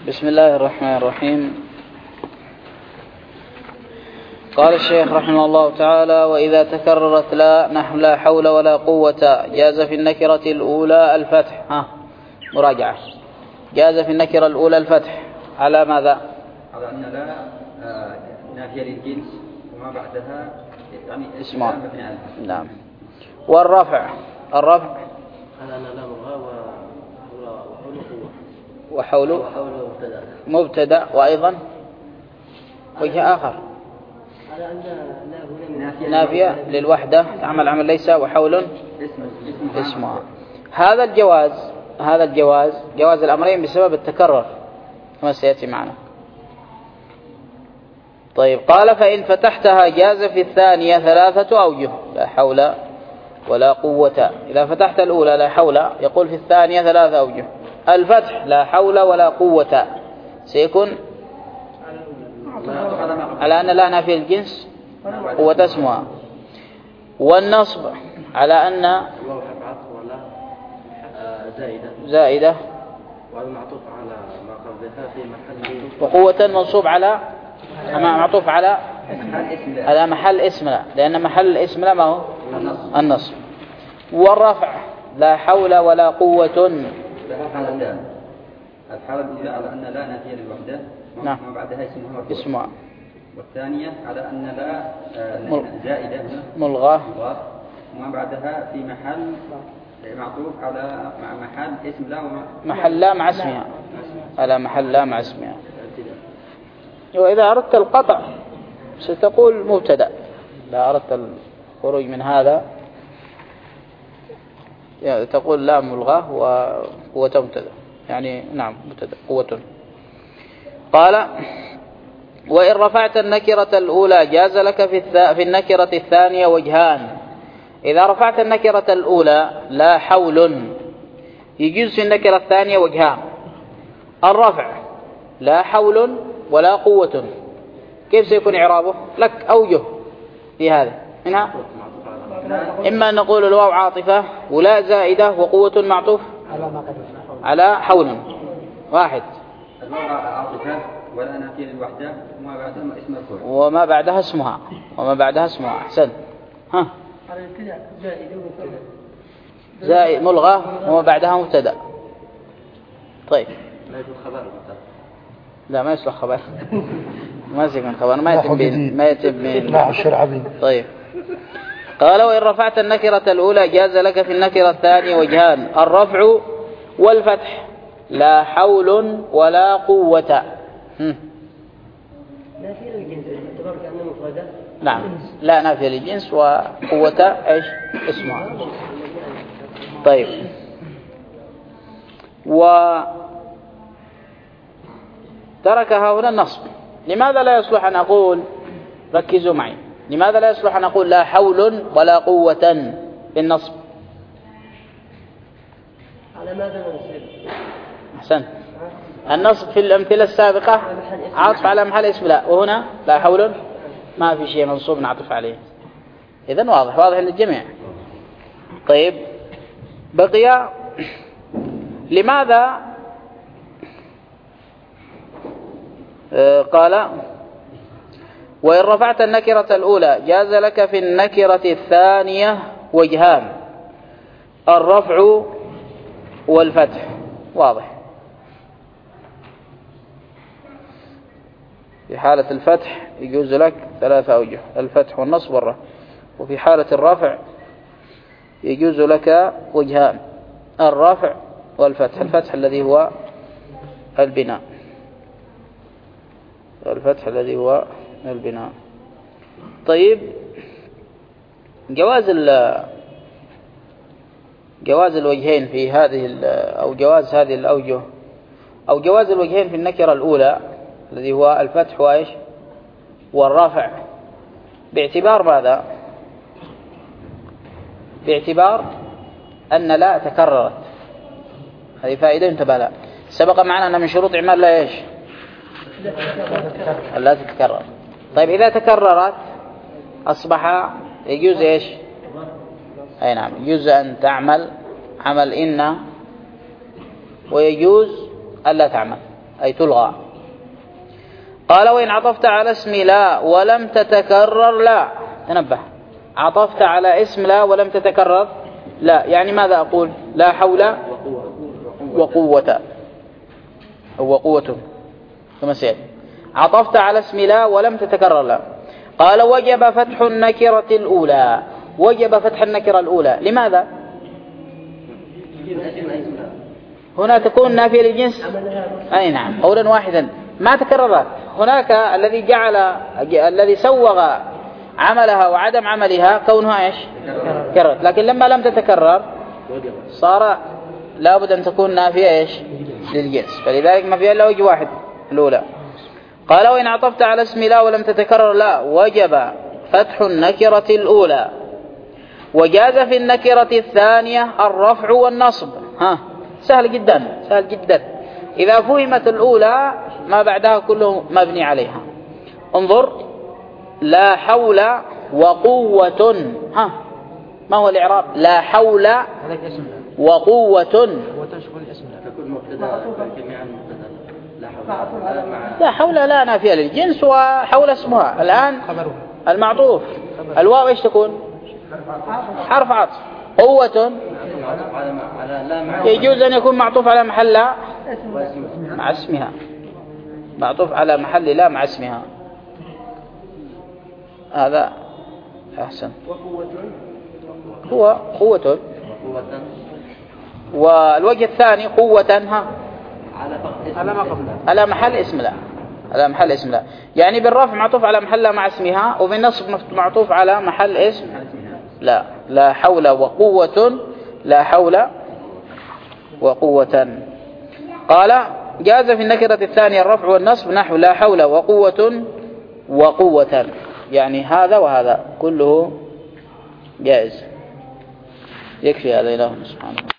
بسم الله الرحمن الرحيم. قال الشيخ رحمه الله تعالى: وإذا تكررت لا نحو لا حول ولا قوة جاز في النكرة الأولى الفتح. مراجعة. جاز في النكرة الأولى الفتح على ماذا؟ على أن لا نافية للجنس وما بعدها يعني اسمع. نعم. والرفع على أن لا وحول مبتدأ وأيضا وجه آخر على أن لا نافية للوحدة تعمل عمل ليس وحول اسمها. هذا الجواز جواز الأمرين بسبب التكرر كما سيأتي معنا. طيب، قال: فإن فتحتها جاز في الثانية 3 أوجه: لا حول ولا قوة. إذا فتحت الأولى لا حول، يقول في الثانية 3 أوجه. الفتح لا حول ولا قوة سيكون على أن لا نافية الجنس قوة اسمها. والنصب على أن زائدة والمعطوف على ما قبلها في محل وقوة منصوب على معطوف على محل اسم لا، لأن محل الاسم لا ما هو النصب. والرفع لا حول ولا قوة لها حالتان: الحالة الأولى على أن لا نافية للوحدة نعم وما بعدها اسمها، والثانية على أن لا زائدة ملغاة وما بعدها في محل معطوف على محل اسم لا محل لا مع اسمها، على محل لا مع اسمها. وإذا أردت القطع ستقول مبتدأ. إذا أردت الخروج من هذا تقول لا ملغاة وقوة مبتدأ، يعني نعم مبتدأ قوة. قال: وإن رفعت النكرة الأولى جاز لك في النكرة الثانية وجهان. إذا رفعت النكرة الأولى لا حول يجوز في النكرة الثانية وجهان: الرفع لا حول ولا قوة. كيف سيكون إعرابه؟ لك أوجه في هذا منها: إما أن نقول الواو عاطفة ولا زائدة وقوة معطوف على حول واحد، الواو عاطفة ولا نافية للوحدة وما بعدها اسمها. أحسن. زائد ملغى وما بعدها مبتدأ. طيب، لا ما يصلح خبر ما يصلح خبر ما يتم. طيب، قال: وإن رفعت النكرة الأولى جاز لك في النكرة الثانية وجهان: الرفع والفتح لا حول ولا قوة. نافية للجنس اعتبار كأنه مفردة. نعم، لا نافية للجنس وقوة ايش اسمها. طيب، وتركها هنا النصب. لماذا لا يصلح أن أقول، ركزوا معي، لماذا لا يصلح أن أقول لا حول ولا قوة بالنصب؟ على ماذا ننصب؟ أحسن. النصب في الأمثلة السابقة عاطف على محل اسم لا، وهنا لا حول ما في شيء منصوب نعطف عليه. إذن واضح للجميع. طيب، بقي لماذا قال: وإن رفعت النكرة الأولى جاز لك في النكرة الثانية وجهان: الرفع والفتح. واضح. في حالة الفتح يجوز لك 3 أوجه: الفتح والنصب والرفع. وفي حالة الرفع يجوز لك وجهان: الرفع والفتح. الفتح الذي هو البناء، طيب، جواز الوجهين في هذه أو جواز هذه الأوجه، أو جواز الوجهين في النكرة الأولى الذي هو الفتح وإيش والرفع، باعتبار ماذا؟ باعتبار أن لا تكررت. هذه فائدة انتبه لها. سبق معنا أن من شروط إعمال لا إيش لا تتكرر. طيب، إذا تكررت أصبح يجوز إيش؟ أي نعم، يجوز أن تعمل عمل إن ويجوز ألا تعمل. أي تلغى. قال وإن عطفت على اسم لا ولم تتكرر لا، تنبه، عطفت على اسم لا ولم تتكرر لا، يعني ماذا أقول؟ لا حول وقوة أو وقوة كما سيأتي. عطفت على اسم لا ولم تتكرر لا. قال وجب فتح النكرة الأولى. وجب فتح النكرة الأولى لماذا؟ هنا تكون نافية للجنس. أي نعم، قولا واحدا ما تكررت. هناك الذي سوغ عملها وعدم عملها كونها إيش؟ كررت. لكن لما لم تتكرر صار لابد أن تكون نافية إيش؟ للجنس. فلذلك ما فيها إلا وجه واحد الأولى. قال وإن عطفت على اسم لا ولم تتكرر لا وجب فتح النكرة الأولى. وجاز في النكرة الثانية الرفع والنصب. سهل جدا، سهل جدا. إذا فهمت الأولى ما بعدها كله مبني عليها. انظر، لا حول وقوة. ما هو الإعراب؟ لا حول وقوة. لا حول لا نافية للجنس وحول اسمها. الآن المعطوف الواو ايش تكون؟ حرف عطف. قوة يجوز أن يكون معطوف على محل لا مع اسمها، معطوف على محل لا مع اسمها. هذا أحسن. هو قوة. والوجه الثاني قوة على محل اسم لا، على محل اسم لا، يعني بالرفع معطوف على محل لا مع اسمها، وبالنصب معطوف على محل اسم لا. لا حول وقوة، لا حول وقوة. قال جاز في النكرة الثانية الرفع والنصب نحو لا حول وقوة وقوة، يعني هذا وهذا كله جائز. يكفي هذا. إله سبحانه.